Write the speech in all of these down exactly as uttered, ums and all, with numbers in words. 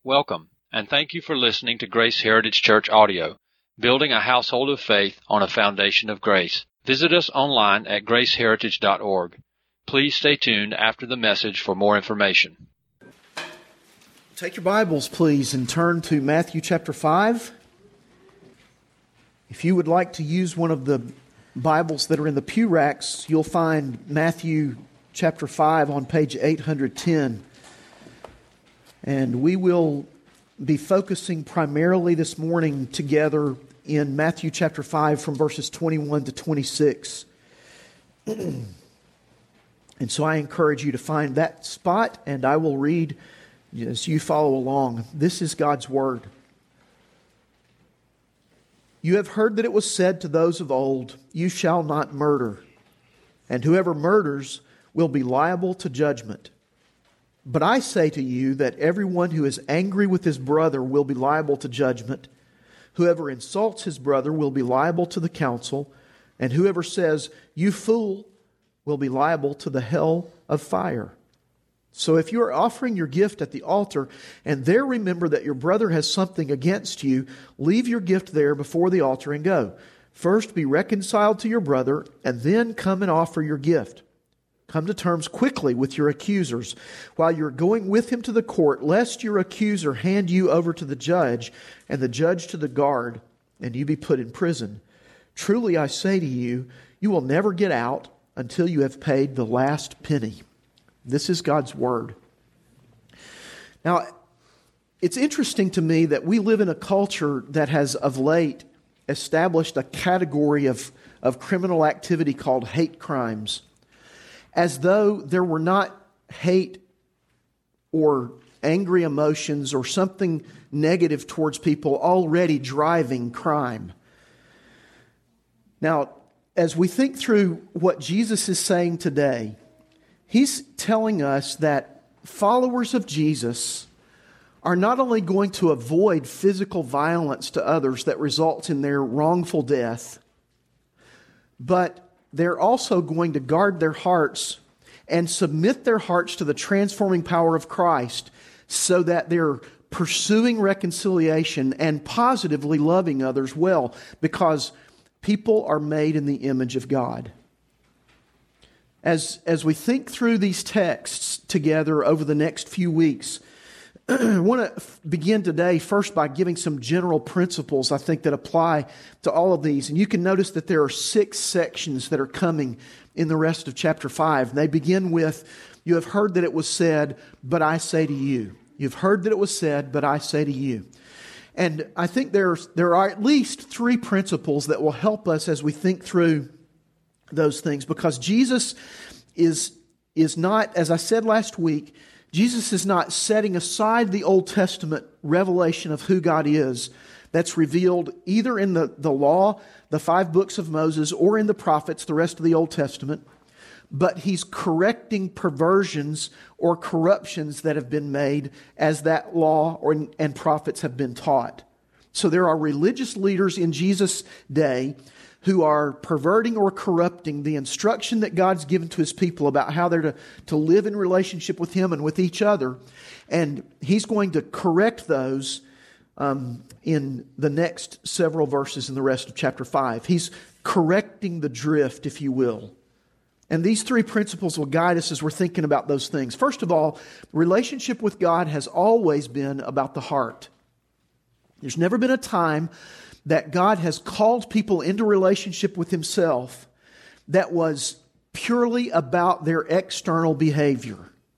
Welcome, and thank you for listening to Grace Heritage Church Audio, building a household of faith on a foundation of grace. Visit us online at grace heritage dot org. Please stay tuned after the message for more information. Take your Bibles, please, and turn to Matthew chapter five. If you would like to use one of the Bibles that are in the pew racks, you'll find Matthew chapter five on page eight hundred ten. And we will be focusing primarily this morning together in Matthew chapter five from verses twenty-one to twenty-six. And so I encourage you to find that spot, and I will read as you follow along. This is God's Word. You have heard that it was said to those of old, "You shall not murder, and whoever murders will be liable to judgment." But I say to you that everyone who is angry with his brother will be liable to judgment. Whoever insults his brother will be liable to the council, and whoever says, "You fool," will be liable to the hell of fire. So if you are offering your gift at the altar, and there remember that your brother has something against you, leave your gift there before the altar and go. First be reconciled to your brother, and then come and offer your gift. Come to terms quickly with your accusers while you're going with him to the court, lest your accuser hand you over to the judge, and the judge to the guard, and you be put in prison. Truly I say to you, you will never get out until you have paid the last penny. This is God's Word. Now, it's interesting to me that we live in a culture that has of late established a category of, of criminal activity called hate crimes, as though there were not hate or angry emotions or something negative towards people already driving crime. Now, as we think through what Jesus is saying today, He's telling us that followers of Jesus are not only going to avoid physical violence to others that results in their wrongful death, but they're also going to guard their hearts and submit their hearts to the transforming power of Christ so that they're pursuing reconciliation and positively loving others well, because people are made in the image of God. As, as we think through these texts together over the next few weeks, I want to begin today first by giving some general principles, I think, that apply to all of these. And you can notice that there are six sections that are coming in the rest of chapter five. And they begin with, you have heard that it was said, but I say to you. You've heard that it was said, but I say to you. And I think there's, there are at least three principles that will help us as we think through those things. Because Jesus is, is not, as I said last week, Jesus is not setting aside the Old Testament revelation of who God is that's revealed either in the, the law, the five books of Moses, or in the prophets, the rest of the Old Testament, but He's correcting perversions or corruptions that have been made as that law or, and prophets have been taught. So there are religious leaders in Jesus' day who are perverting or corrupting the instruction that God's given to His people about how they're to, to live in relationship with Him and with each other. And He's going to correct those um, in the next several verses in the rest of chapter five. He's correcting the drift, if you will. And these three principles will guide us as we're thinking about those things. First of all, relationship with God has always been about the heart. There's never been a time that God has called people into relationship with Himself that was purely about their external behavior.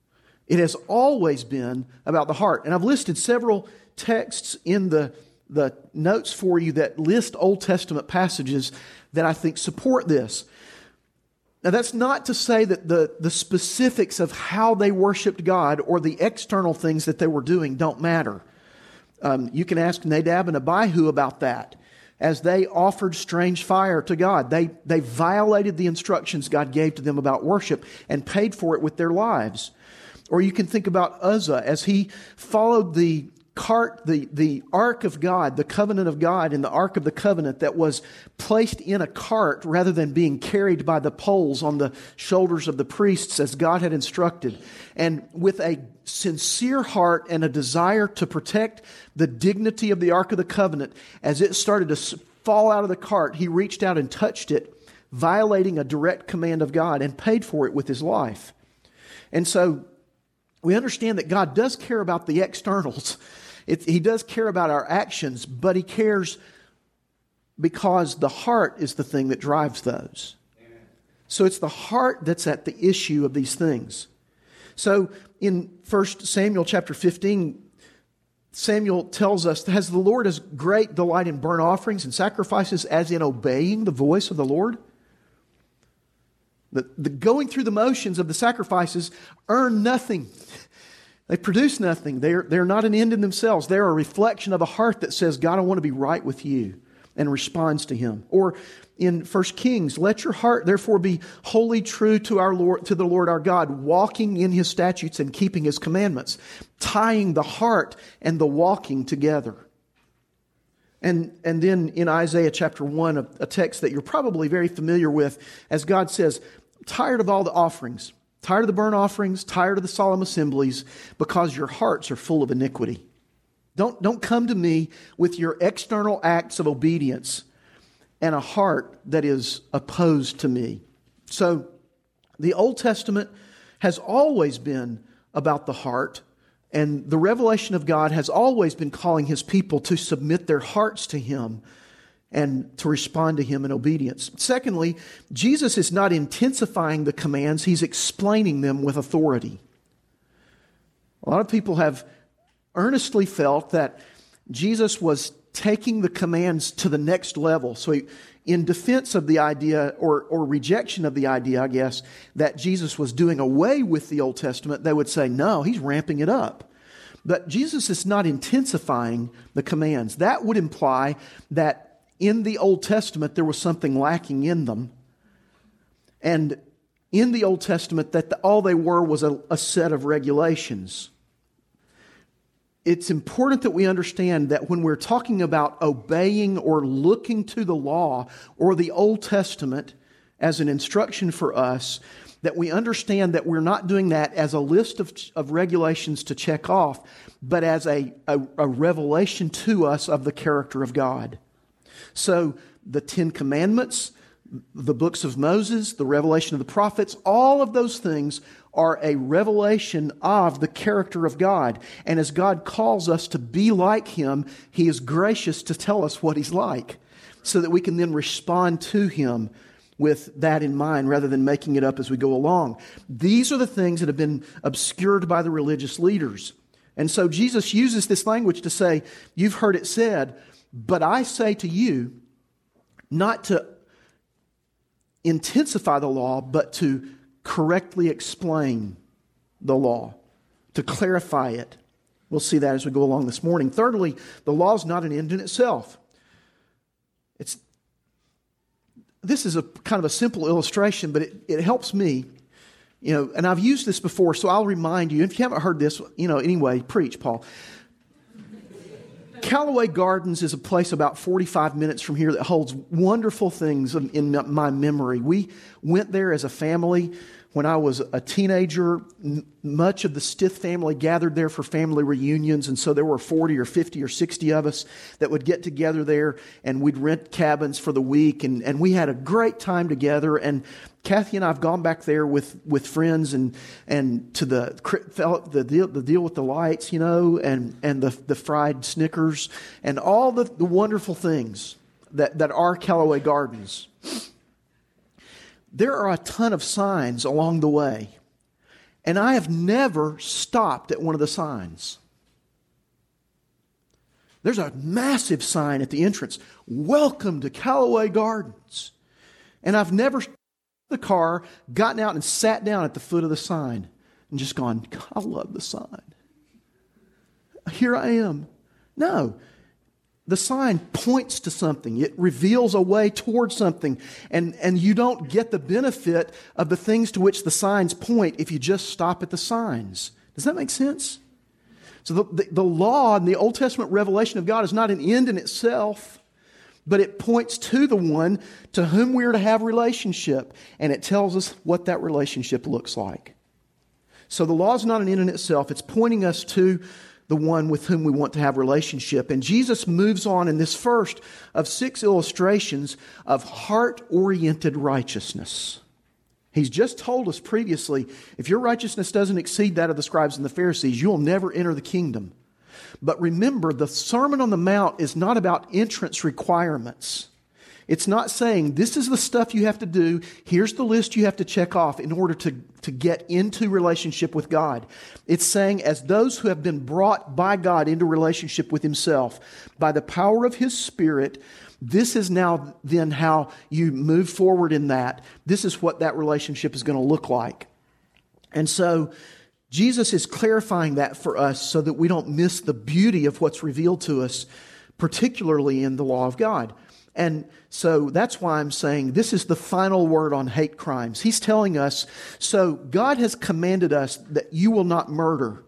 It has always been about the heart. And I've listed several texts in the, the notes for you that list Old Testament passages that I think support this. Now, that's not to say that the, the specifics of how they worshiped God or the external things that they were doing don't matter. Um, you can ask Nadab and Abihu about that. As they offered strange fire to God, they, they violated the instructions God gave to them about worship and paid for it with their lives. Or you can think about Uzzah as he followed the cart, the, the Ark of God, the covenant of God and the Ark of the Covenant that was placed in a cart rather than being carried by the poles on the shoulders of the priests as God had instructed. And with a sincere heart and a desire to protect the dignity of the Ark of the Covenant, as it started to fall out of the cart, he reached out and touched it, violating a direct command of God, and paid for it with his life. And so we understand that God does care about the externals. It, he does care about our actions, but he cares because the heart is the thing that drives those. Amen. So it's the heart that's at the issue of these things. So in First Samuel chapter fifteen, Samuel tells us, has the Lord as great delight in burnt offerings and sacrifices as in obeying the voice of the Lord? The, the going through the motions of the sacrifices earn nothing. They produce nothing. They're, they're not an end in themselves. They're a reflection of a heart that says, God, I want to be right with you, and responds to Him. Or in First Kings, let your heart therefore be wholly true to our Lord, to the Lord our God, walking in His statutes and keeping His commandments, tying the heart and the walking together. And, and then in Isaiah chapter one, a, a text that you're probably very familiar with, as God says, tired of all the offerings, tired of the burnt offerings, tired of the solemn assemblies, because your hearts are full of iniquity. Don't, don't come to me with your external acts of obedience and a heart that is opposed to me. So the Old Testament has always been about the heart, and the revelation of God has always been calling His people to submit their hearts to Him and to respond to Him in obedience. Secondly, Jesus is not intensifying the commands, He's explaining them with authority. A lot of people have earnestly felt that Jesus was taking the commands to the next level. So he, in defense of the idea, or, or rejection of the idea, I guess, that Jesus was doing away with the Old Testament, they would say, no, He's ramping it up. But Jesus is not intensifying the commands. That would imply that in the Old Testament there was something lacking in them. And in the Old Testament that the, all they were was a, a set of regulations. It's important that we understand that when we're talking about obeying or looking to the law or the Old Testament as an instruction for us, that we understand that we're not doing that as a list of, of regulations to check off, but as a, a, a revelation to us of the character of God. So the Ten Commandments, the books of Moses, the revelation of the prophets, all of those things are a revelation of the character of God. And as God calls us to be like Him, He is gracious to tell us what He's like, so that we can then respond to Him with that in mind rather than making it up as we go along. These are the things that have been obscured by the religious leaders. And so Jesus uses this language to say, you've heard it said, but I say to you, not to intensify the law, but to correctly explain the law, to clarify it. We'll see that as we go along this morning. Thirdly, the law is not an end in itself. It's This is a kind of a simple illustration, but it, it helps me, you know, and I've used this before, so I'll remind you. If you haven't heard this, you know, anyway, preach, Paul. Callaway Gardens is a place about forty-five minutes from here that holds wonderful things in, in my memory. We went there as a family when I was a teenager. Much of the Stith family gathered there for family reunions, and so there were forty or fifty or sixty of us that would get together there, and we'd rent cabins for the week, and, and we had a great time together. And Kathy and I have gone back there with, with friends and and to the the deal, the deal with the lights, you know, and, and the the fried Snickers and all the, the wonderful things that, that are Callaway Gardens. There are a ton of signs along the way, and I have never stopped at one of the signs. There's a massive sign at the entrance, "Welcome to Callaway Gardens," and I've never the car, gotten out and sat down at the foot of the sign and just gone, God, I love the sign. Here I am. No. The sign points to something. It reveals a way towards something. And, and you don't get the benefit of the things to which the signs point if you just stop at the signs. Does that make sense? So the, the, the law and the Old Testament revelation of God is not an end in itself, but it points to the one to whom we are to have relationship, and it tells us what that relationship looks like. So the law is not an end in itself. It's pointing us to the one with whom we want to have relationship. And Jesus moves on in this first of six illustrations of heart-oriented righteousness. He's just told us previously, if your righteousness doesn't exceed that of the scribes and the Pharisees, you'll never enter the kingdom. But remember, the Sermon on the Mount is not about entrance requirements. It's not saying, this is the stuff you have to do, here's the list you have to check off in order to, to get into relationship with God. It's saying, as those who have been brought by God into relationship with Himself, by the power of His Spirit, this is now then how you move forward in that. This is what that relationship is going to look like. And so, Jesus is clarifying that for us so that we don't miss the beauty of what's revealed to us, particularly in the law of God. And so that's why I'm saying this is the final word on hate crimes. He's telling us, so God has commanded us that you will not murder.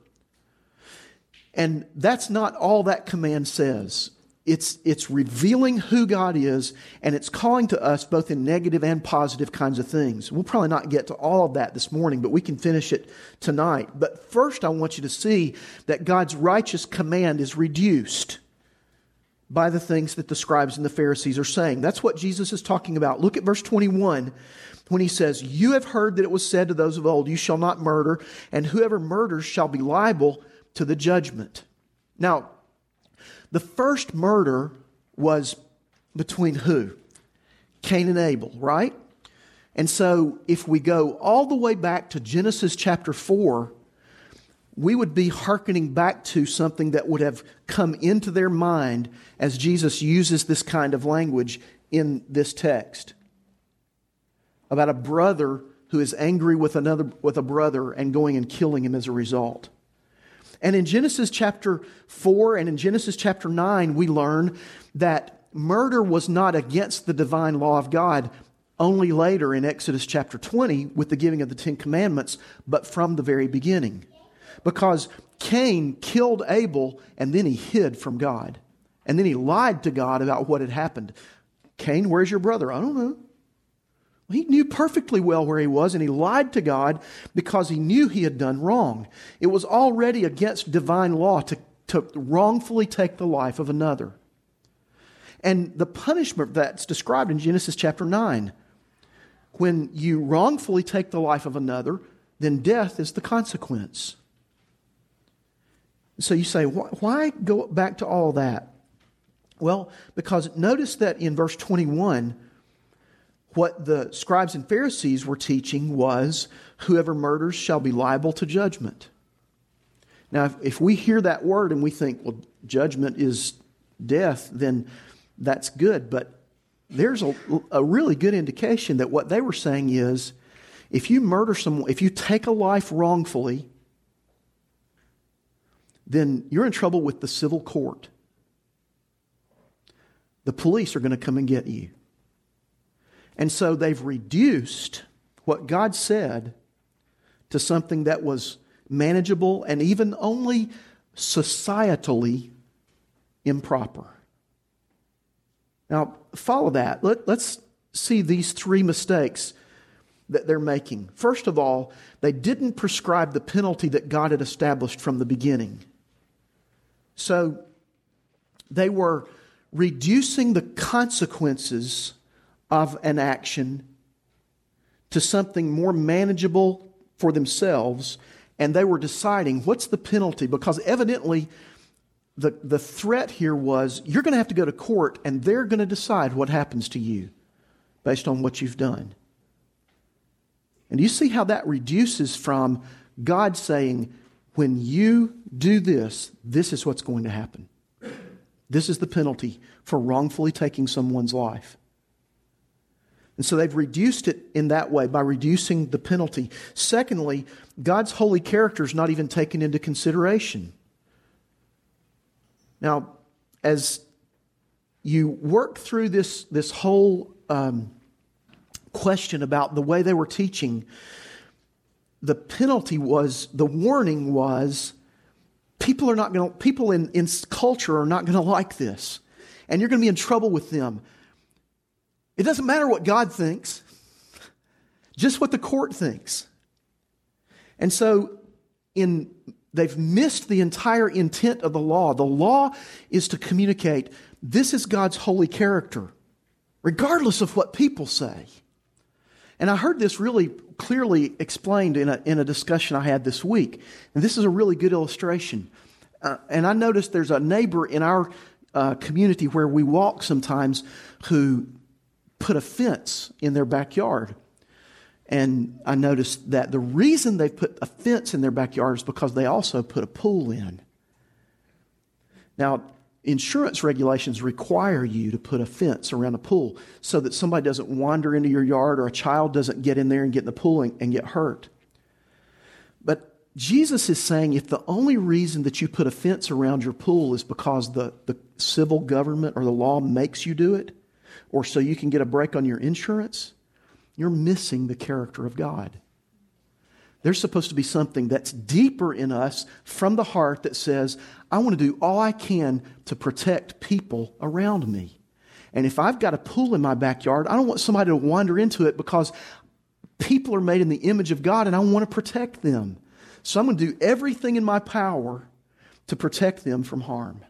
And that's not all that command says. It's, it's revealing who God is, and it's calling to us both in negative and positive kinds of things. We'll probably not get to all of that this morning, but we can finish it tonight. But first, I want you to see that God's righteous command is reduced by the things that the scribes and the Pharisees are saying. That's what Jesus is talking about. Look at verse twenty-one when He says, "You have heard that it was said to those of old, 'You shall not murder, and whoever murders shall be liable to the judgment.'" Now, the first murder was between who? Cain and Abel, right? And so if we go all the way back to Genesis chapter four, we would be hearkening back to something that would have come into their mind as Jesus uses this kind of language in this text. About a brother who is angry with another, with a brother and going and killing him as a result. And in Genesis chapter four and in Genesis chapter nine, we learn that murder was not against the divine law of God only later in Exodus chapter twenty with the giving of the Ten Commandments, but from the very beginning. Because Cain killed Abel and then he hid from God. And then he lied to God about what had happened. Cain, where's your brother? I don't know. He knew perfectly well where he was, and he lied to God because he knew he had done wrong. It was already against divine law to, to wrongfully take the life of another. And the punishment that's described in Genesis chapter nine, when you wrongfully take the life of another, then death is the consequence. So you say, why go back to all that? Well, because notice that in verse twenty-one, what the scribes and Pharisees were teaching was, whoever murders shall be liable to judgment. Now, if, if we hear that word and we think, well, judgment is death, then that's good. But there's a, a really good indication that what they were saying is, if you murder someone, if you take a life wrongfully, then you're in trouble with the civil court. The police are going to come and get you. And so they've reduced what God said to something that was manageable and even only societally improper. Now, follow that. Let, let's see these three mistakes that they're making. First of all, they didn't prescribe the penalty that God had established from the beginning. So they were reducing the consequences of an action to something more manageable for themselves, and they were deciding what's the penalty, because evidently the, the threat here was you're going to have to go to court and they're going to decide what happens to you based on what you've done. And you see how that reduces from God saying, when you do this, this is what's going to happen. This is the penalty for wrongfully taking someone's life. And so they've reduced it in that way by reducing the penalty. Secondly, God's holy character is not even taken into consideration. Now, as you work through this, this whole um, question about the way they were teaching, the penalty was, the warning was, people are not going to, people in, in culture are not going to like this. And you're going to be in trouble with them. It doesn't matter what God thinks, just what the court thinks. And so in they've missed the entire intent of the law. The law is to communicate, this is God's holy character, regardless of what people say. And I heard this really clearly explained in a, in a discussion I had this week. And this is a really good illustration. Uh, and I noticed there's a neighbor in our uh, community where we walk sometimes who put a fence in their backyard. And I noticed that the reason they put a fence in their backyard is because they also put a pool in. Now, insurance regulations require you to put a fence around a pool so that somebody doesn't wander into your yard or a child doesn't get in there and get in the pool and, and get hurt. But Jesus is saying if the only reason that you put a fence around your pool is because the, the civil government or the law makes you do it, or so you can get a break on your insurance, you're missing the character of God. There's supposed to be something that's deeper in us from the heart that says, I want to do all I can to protect people around me. And if I've got a pool in my backyard, I don't want somebody to wander into it because people are made in the image of God and I want to protect them. So I'm going to do everything in my power to protect them from harm.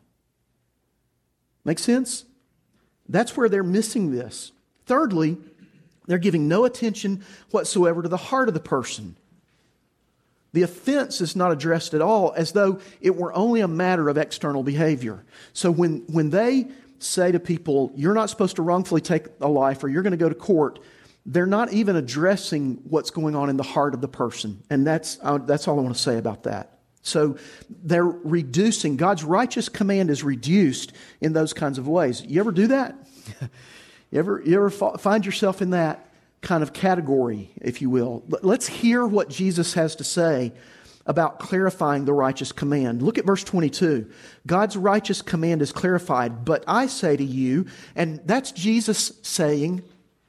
Make sense? That's where they're missing this. Thirdly, they're giving no attention whatsoever to the heart of the person. The offense is not addressed at all, as though it were only a matter of external behavior. So when, when they say to people, you're not supposed to wrongfully take a life or you're going to go to court, they're not even addressing what's going on in the heart of the person. And that's, uh, that's all I want to say about that. So they're reducing, God's righteous command is reduced in those kinds of ways. You ever do that? You ever, you ever find yourself in that kind of category, if you will? Let's hear what Jesus has to say about clarifying the righteous command. Look at verse twenty-two. God's righteous command is clarified, but I say to you, and that's Jesus saying,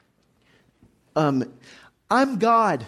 um, I'm God.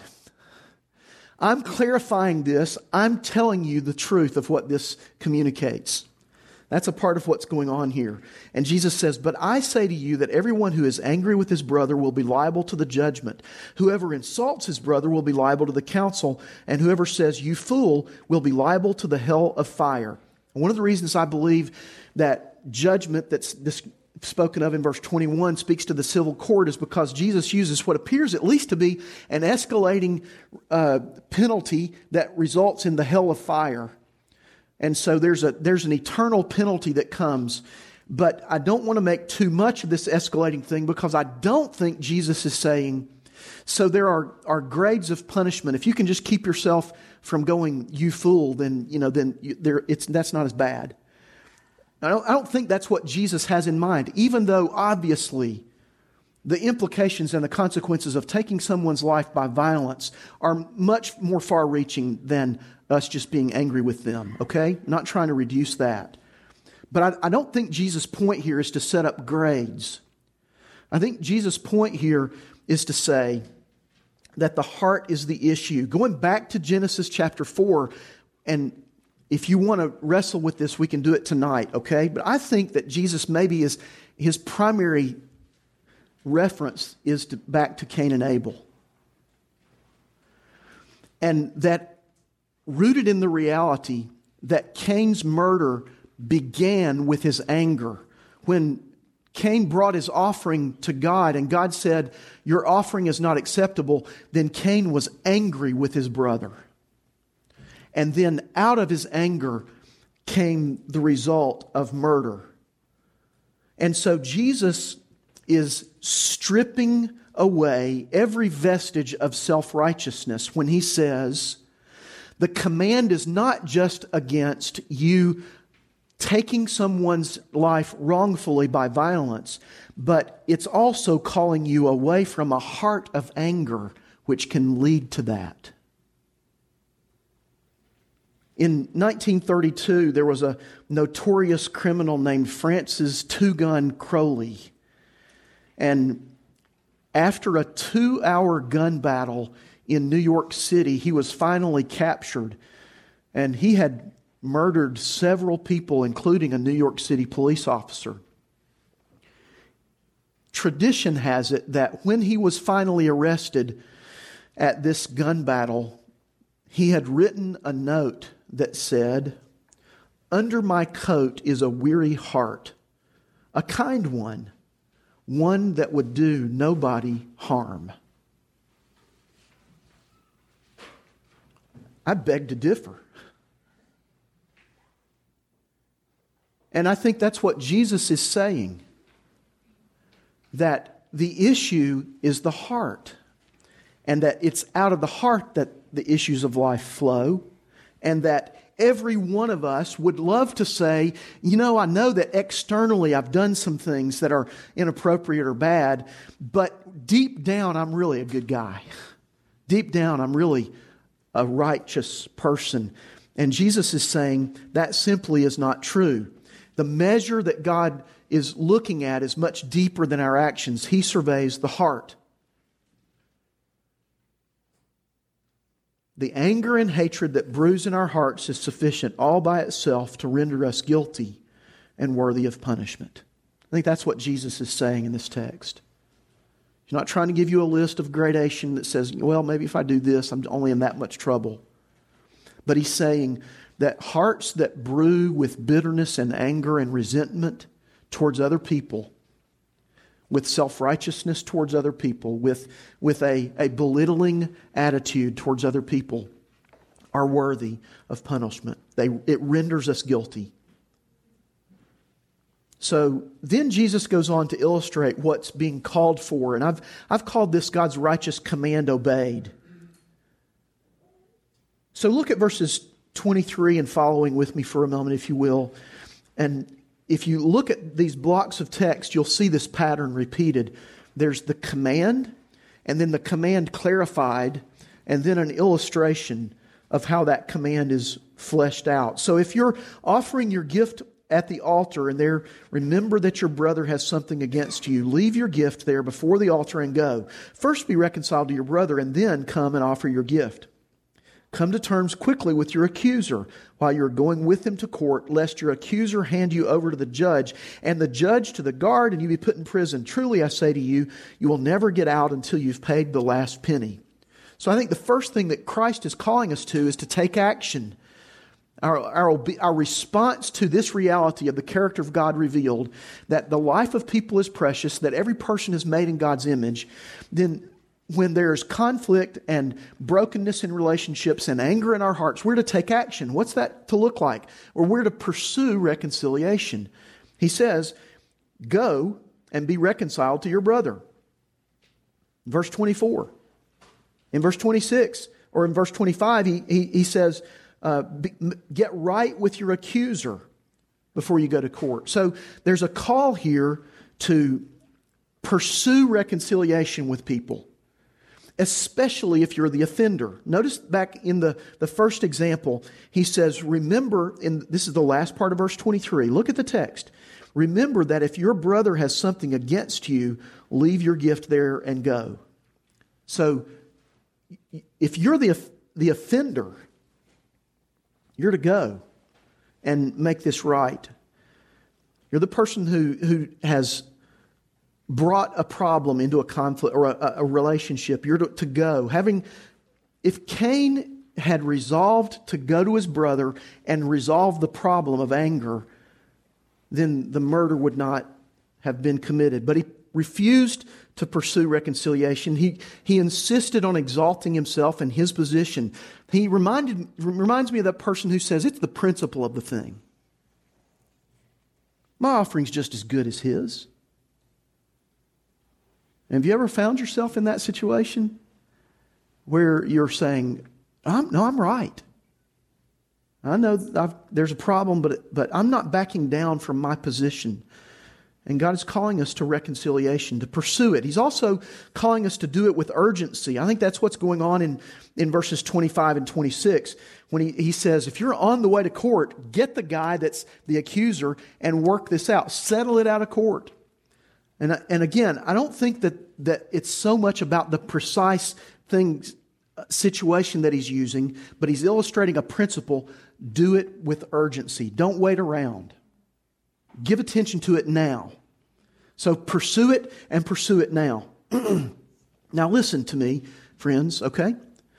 I'm clarifying this. I'm telling you the truth of what this communicates. That's a part of what's going on here. And Jesus says, but I say to you that everyone who is angry with his brother will be liable to the judgment. Whoever insults his brother will be liable to the council. And whoever says, you fool, will be liable to the hell of fire. And one of the reasons I believe that judgment that's this spoken of in verse twenty-one speaks to the civil court is because Jesus uses what appears at least to be an escalating uh, penalty that results in the hell of fire. And so there's a there's an eternal penalty that comes. But I don't want to make too much of this escalating thing because I don't think Jesus is saying, so there are, are grades of punishment. If you can just keep yourself from going, you fool, then, you know, then you, there, it's, that's not as bad. I don't, I don't think that's what Jesus has in mind, even though obviously the implications and the consequences of taking someone's life by violence are much more far-reaching than us just being angry with them, okay? Not trying to reduce that. But I, I don't think Jesus' point here is to set up grades. I think Jesus' point here is to say that the heart is the issue. Going back to Genesis chapter four, and if you want to wrestle with this, we can do it tonight, okay? But I think that Jesus maybe is his primary reference is to, back to Cain and Abel. And that rooted in the reality that Cain's murder began with his anger. When Cain brought his offering to God and God said, your offering is not acceptable, then Cain was angry with his brother. And then out of his anger came the result of murder. And so Jesus is stripping away every vestige of self-righteousness when he says, the command is not just against you taking someone's life wrongfully by violence, but it's also calling you away from a heart of anger which can lead to that. In nineteen thirty-two, there was a notorious criminal named Francis Two Gun Crowley. And after a two-hour gun battle in New York City, he was finally captured. And he had murdered several people, including a New York City police officer. Tradition has it that when he was finally arrested at this gun battle, he had written a note that said, "Under my coat is a weary heart, a kind one, one that would do nobody harm." I beg to differ. And I think that's what Jesus is saying. That the issue is the heart. And that it's out of the heart that the issues of life flow. And that every one of us would love to say, you know, I know that externally I've done some things that are inappropriate or bad, but deep down I'm really a good guy. Deep down I'm really a righteous person. And Jesus is saying that simply is not true. The measure that God is looking at is much deeper than our actions. He surveys the heart. The anger and hatred that brews in our hearts is sufficient all by itself to render us guilty and worthy of punishment. I think that's what Jesus is saying in this text. He's not trying to give you a list of gradation that says, well, maybe if I do this, I'm only in that much trouble. But He's saying that hearts that brew with bitterness and anger and resentment towards other people, with self-righteousness towards other people, with, with a, a belittling attitude towards other people, are worthy of punishment. They, it renders us guilty. So then Jesus goes on to illustrate what's being called for. And I've, I've called this God's righteous command obeyed. So look at verses twenty-three and following with me for a moment, if you will. And if you look at these blocks of text, you'll see this pattern repeated. There's the command, and then the command clarified, and then an illustration of how that command is fleshed out. So if you're offering your gift at the altar and there, remember that your brother has something against you, leave your gift there before the altar and go. First be reconciled to your brother, and then come and offer your gift. Come to terms quickly with your accuser while you're going with him to court, lest your accuser hand you over to the judge, and the judge to the guard, and you be put in prison. Truly, I say to you, you will never get out until you've paid the last penny. So I think the first thing that Christ is calling us to is to take action. Our, our, our response to this reality of the character of God revealed, that the life of people is precious, that every person is made in God's image, then when there's conflict and brokenness in relationships and anger in our hearts, we're to take action. What's that to look like? Or we're to pursue reconciliation. He says, go and be reconciled to your brother. Verse twenty-four. In verse twenty-six, or in verse twenty-five, he, he, he says, uh, be, get right with your accuser before you go to court. So there's a call here to pursue reconciliation with people, especially if you're the offender. Notice back in the, the first example, he says, remember, and this is the last part of verse twenty-three. Look at the text. Remember that if your brother has something against you, leave your gift there and go. So if you're the, the offender, you're to go and make this right. You're the person who, who has brought a problem into a conflict or a, a relationship. You're to, to go. Having, if Cain had resolved to go to his brother and resolve the problem of anger, then the murder would not have been committed. But he refused to pursue reconciliation. He, he insisted on exalting himself and his position. He reminded, reminds me of that person who says, it's the principle of the thing. My offering's just as good as his. Have you ever found yourself in that situation where you're saying, I'm, no, I'm right. I know I've, there's a problem, but, but I'm not backing down from my position. And God is calling us to reconciliation, to pursue it. He's also calling us to do it with urgency. I think that's what's going on in, in verses twenty-five and twenty-six when he, he says, if you're on the way to court, get the guy that's the accuser and work this out. Settle it out of court. And, and again, I don't think that, that it's so much about the precise things situation that he's using, but he's illustrating a principle. Do it with urgency. Don't wait around. Give attention to it now. So pursue it and pursue it now. Now listen to me, friends, okay?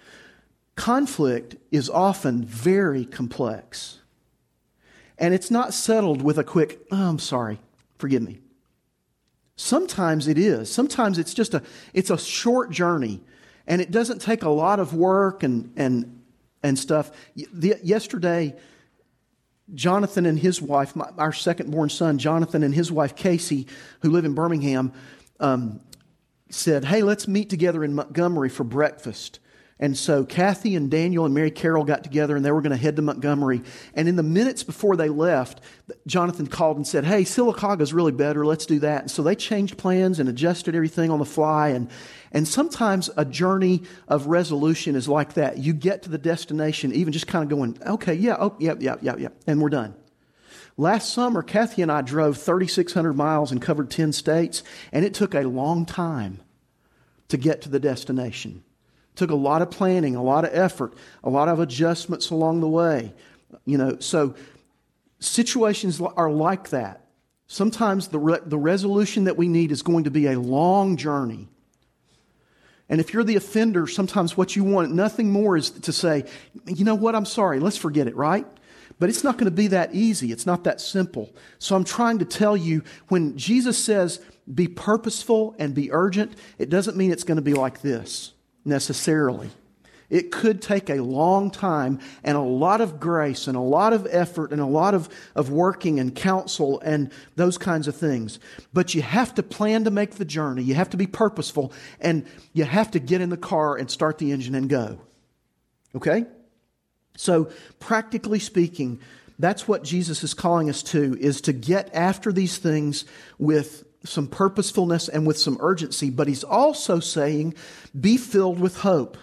Conflict is often very complex. And it's not settled with a quick, oh, I'm sorry, forgive me. Sometimes it is. Sometimes it's just a, it's a short journey. And it doesn't take a lot of work and and and stuff. The, yesterday, Jonathan and his wife, my, our second-born son, Jonathan and his wife, Casey, who live in Birmingham, um, said, hey, let's meet together in Montgomery for breakfast. And so Kathy and Daniel and Mary Carol got together and they were going to head to Montgomery. And in the minutes before they left, Jonathan called and said, hey, Sylacauga's really better. Let's do that. And so they changed plans and adjusted everything on the fly. And, and sometimes a journey of resolution is like that. You get to the destination even just kind of going, okay, yeah, oh, yeah, yeah, yeah, yeah. And we're done. Last summer, Kathy and I drove thirty-six hundred miles and covered ten states. And it took a long time to get to the destination. Took a lot of planning, a lot of effort, a lot of adjustments along the way. You know, so situations are like that. Sometimes the re- the resolution that we need is going to be a long journey. And if you're the offender, sometimes what you want, nothing more is to say, you know what, I'm sorry, let's forget it, right? But it's not going to be that easy. It's not that simple. So I'm trying to tell you, when Jesus says, be purposeful and be urgent, it doesn't mean it's going to be like this. Necessarily. It could take a long time and a lot of grace and a lot of effort and a lot of, of working and counsel and those kinds of things. But you have to plan to make the journey. You have to be purposeful and you have to get in the car and start the engine and go. Okay? So practically speaking, that's what Jesus is calling us to, is to get after these things with some purposefulness and with some urgency, but he's also saying, be filled with hope.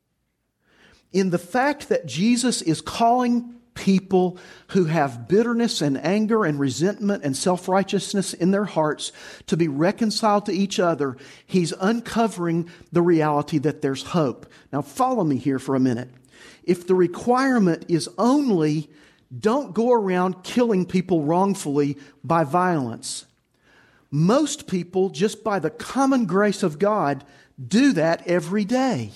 In the fact that Jesus is calling people who have bitterness and anger and resentment and self-righteousness in their hearts to be reconciled to each other, he's uncovering the reality that there's hope. Now follow me here for a minute. If the requirement is only don't go around killing people wrongfully by violence, most people, just by the common grace of God, do that every day.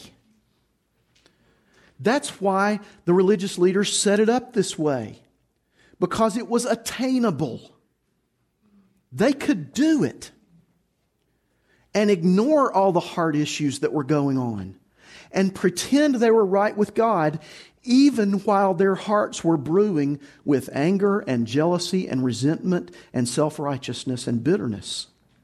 That's why the religious leaders set it up this way, because it was attainable. They could do it and ignore all the hard issues that were going on and pretend they were right with God, even while their hearts were brewing with anger and jealousy and resentment and self-righteousness and bitterness.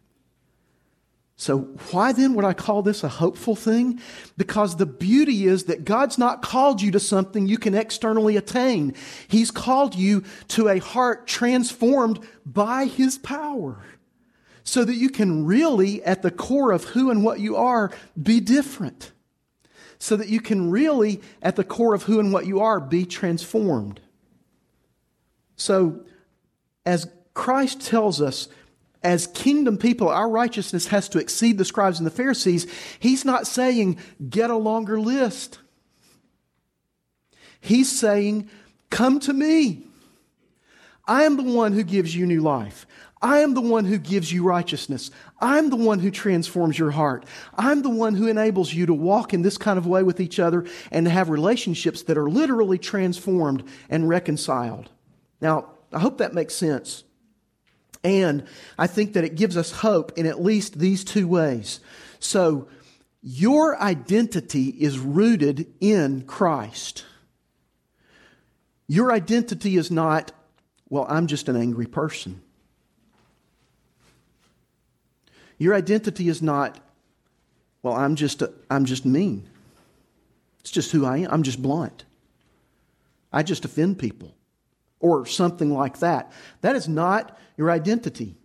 So why then would I call this a hopeful thing? Because the beauty is that God's not called you to something you can externally attain. He's called you to a heart transformed by His power, so that you can really, at the core of who and what you are, be different. So that you can really, at the core of who and what you are, be transformed. So, as Christ tells us, as kingdom people, our righteousness has to exceed the scribes and the Pharisees. He's not saying, get a longer list. He's saying, come to me. I am the one who gives you new life. I am the one who gives you righteousness. I'm the one who transforms your heart. I'm the one who enables you to walk in this kind of way with each other and to have relationships that are literally transformed and reconciled. Now, I hope that makes sense. And I think that it gives us hope in at least these two ways. So, your identity is rooted in Christ. Your identity is not, well, I'm just an angry person. Your identity is not, well, I'm just a, I'm just mean. It's just who I am. I'm just blunt. I just offend people. Or something like that. That is not your identity.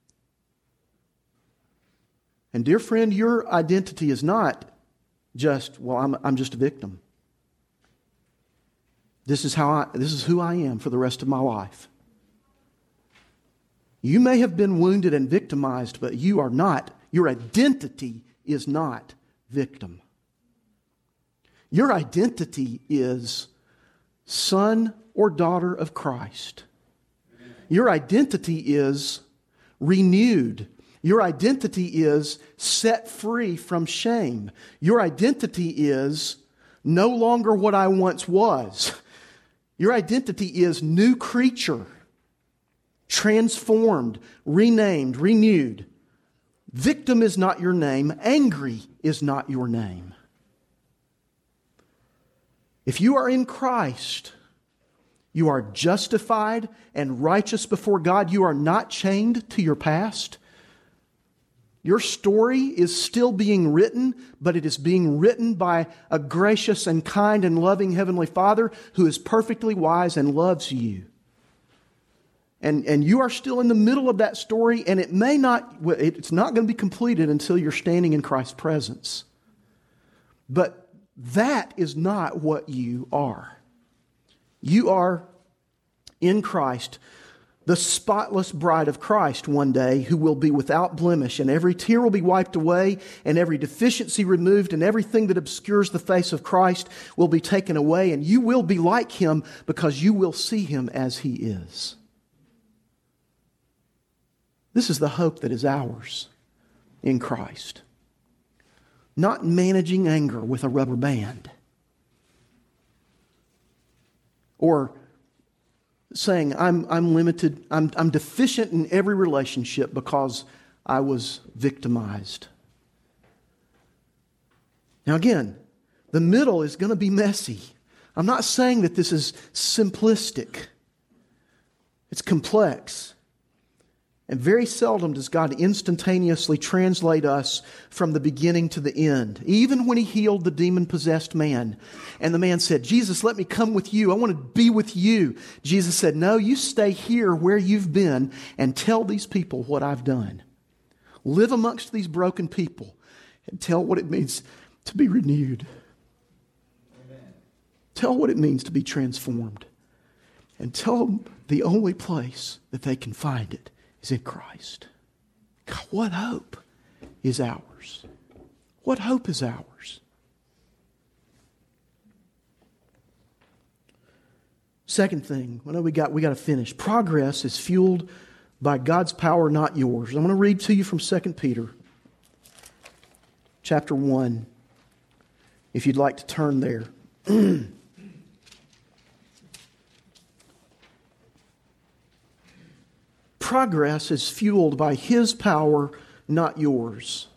And dear friend, your identity is not just, well, I'm, I'm just a victim. This is how I, this is who I am for the rest of my life. You may have been wounded and victimized, but you are not, your identity is not victim. Your identity is son or daughter of Christ. Your identity is renewed. Your identity is set free from shame. Your identity is no longer what I once was. Your identity is new creature, transformed, renamed, renewed. Victim is not your name. Angry is not your name. If you are in Christ, you are justified and righteous before God. You are not chained to your past. Your story is still being written, but it is being written by a gracious and kind and loving Heavenly Father who is perfectly wise and loves you. And, and you are still in the middle of that story, and it may not, it's not going to be completed until you're standing in Christ's presence. But that is not what you are. You are in Christ, the spotless bride of Christ one day, who will be without blemish, and every tear will be wiped away, and every deficiency removed, and everything that obscures the face of Christ will be taken away, and you will be like Him because you will see Him as He is. This is the hope that is ours in Christ. Not managing anger with a rubber band, or saying, I'm, I'm limited, I'm, I'm deficient in every relationship because I was victimized. Now again, the middle is going to be messy. I'm not saying that this is simplistic. It's complex. And very seldom does God instantaneously translate us from the beginning to the end. Even when He healed the demon-possessed man, and the man said, Jesus, let me come with you. I want to be with you. Jesus said, no, you stay here where you've been and tell these people what I've done. Live amongst these broken people and tell what it means to be renewed. Amen. Tell what it means to be transformed. And tell them the only place that they can find it is in Christ. God, what hope is ours? What hope is ours? Second thing, well, we got we got to finish. Progress is fueled by God's power, not yours. I'm going to read to you from Second Peter, chapter one, if you'd like to turn there. Progress is fueled by His power, not yours.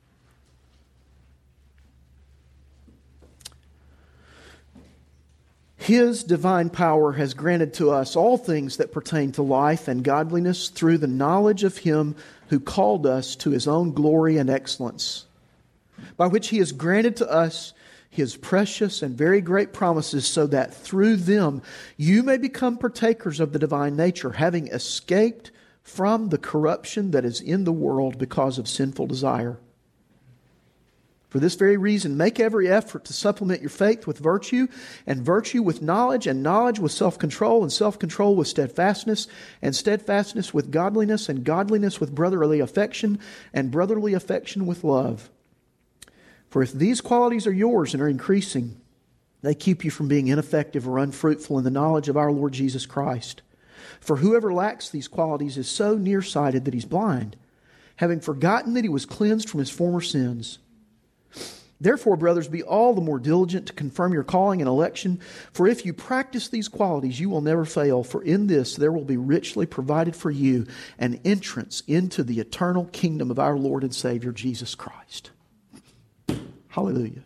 His divine power has granted to us all things that pertain to life and godliness through the knowledge of Him who called us to His own glory and excellence, by which He has granted to us His precious and very great promises, so that through them you may become partakers of the divine nature, having escaped from the corruption that is in the world because of sinful desire. For this very reason, make every effort to supplement your faith with virtue, and virtue with knowledge, and knowledge with self-control, and self-control with steadfastness, and steadfastness with godliness, and godliness with brotherly affection, and brotherly affection with love. For if these qualities are yours and are increasing, they keep you from being ineffective or unfruitful in the knowledge of our Lord Jesus Christ. For whoever lacks these qualities is so nearsighted that he's blind, having forgotten that he was cleansed from his former sins. Therefore, brothers, be all the more diligent to confirm your calling and election. For if you practice these qualities, you will never fail. For in this there will be richly provided for you an entrance into the eternal kingdom of our Lord and Savior, Jesus Christ. Hallelujah.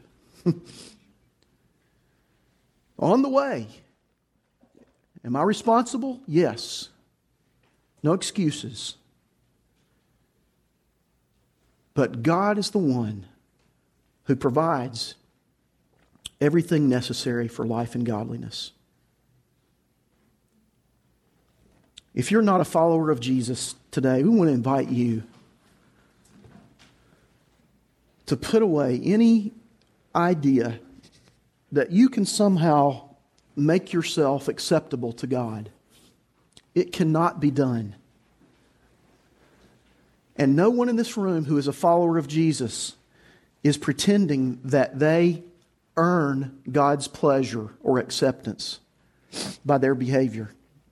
On the way. Am I responsible? Yes. No excuses. But God is the one who provides everything necessary for life and godliness. If you're not a follower of Jesus today, we want to invite you to put away any idea that you can somehow make yourself acceptable to God. It cannot be done. And no one in this room who is a follower of Jesus is pretending that they earn God's pleasure or acceptance by their behavior.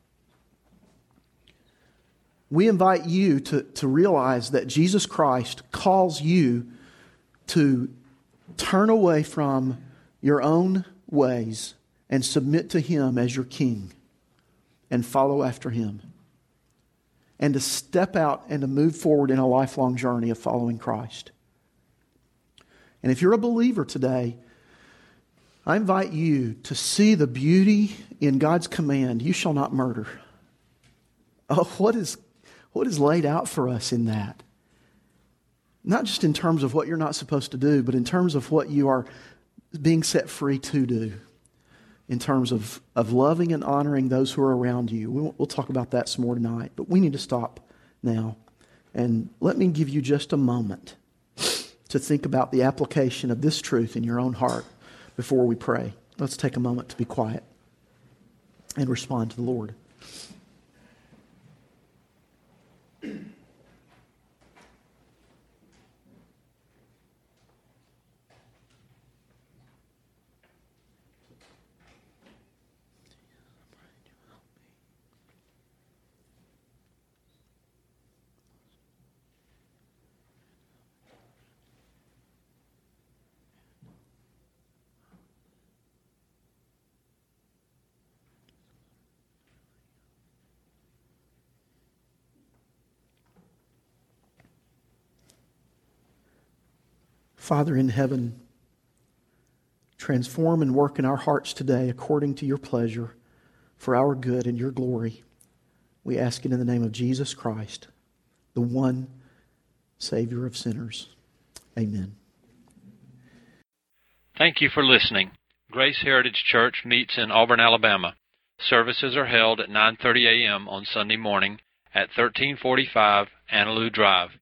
We invite you to, to realize that Jesus Christ calls you to turn away from your own ways and submit to Him as your King and follow after Him. And to step out and to move forward in a lifelong journey of following Christ. And if you're a believer today, I invite you to see the beauty in God's command, you shall not murder. Oh, what is, what is laid out for us in that? Not just in terms of what you're not supposed to do, but in terms of what you are being set free to do. In terms of, of loving and honoring those who are around you. We'll, we'll talk about that some more tonight. But we need to stop now. And let me give you just a moment to think about the application of this truth in your own heart before we pray. Let's take a moment to be quiet and respond to the Lord. Father in heaven, transform and work in our hearts today according to your pleasure for our good and your glory. We ask it in the name of Jesus Christ, the one Savior of sinners. Amen. Thank you for listening. Grace Heritage Church meets in Auburn, Alabama. Services are held at nine thirty a.m. on Sunday morning at thirteen forty-five Annaloo Drive.